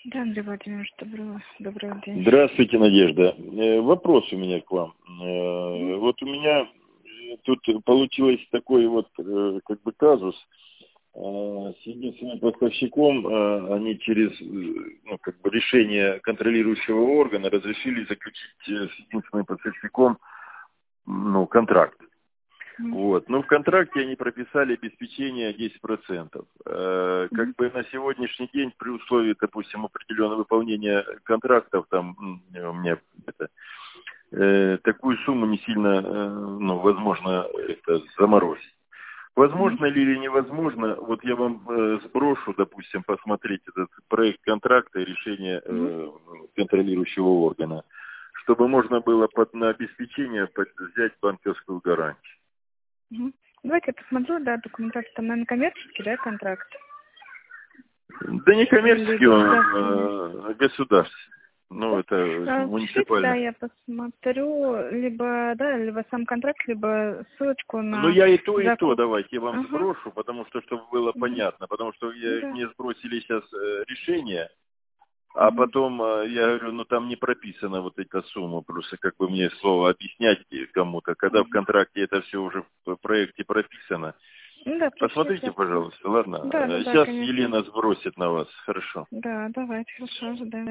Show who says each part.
Speaker 1: Да, Андрей Владимирович, добрый день.
Speaker 2: Здравствуйте, Надежда. Вопрос у меня к вам. Вот у меня тут получилось такой вот как бы казус. С единственным поставщиком они через как бы решение контролирующего органа разрешили заключить с единственным поставщиком контракт. Вот. Но в контракте они прописали обеспечение 10%. Как бы на сегодняшний день, при условии, допустим, определенного выполнения контрактов, там у меня такую сумму не сильно, возможно, это заморозить. Возможно ли или невозможно, вот я вам сброшу, допустим, посмотреть этот проект контракта и решение контролирующего органа, чтобы можно было на обеспечение взять банковскую гарантию.
Speaker 1: Давайте я посмотрю, да, документацию, там, наверное, коммерческий, да, контракт?
Speaker 2: Да не коммерческий, он государственный. Это муниципальный.
Speaker 1: Да, я посмотрю, либо сам контракт, либо ссылочку на...
Speaker 2: Я и то давайте, я вам сброшу, потому что, чтобы было понятно, потому что мне сбросили сейчас решение, а потом, я говорю, там не прописана вот эта сумма, просто как бы мне слово объяснять кому-то, когда в контракте это все уже в проекте прописано.
Speaker 1: Да,
Speaker 2: посмотрите, пожалуйста, ладно?
Speaker 1: Да,
Speaker 2: Сейчас
Speaker 1: конечно.
Speaker 2: Елена сбросит на вас, хорошо.
Speaker 1: Да, давайте, хорошо, ожидаем.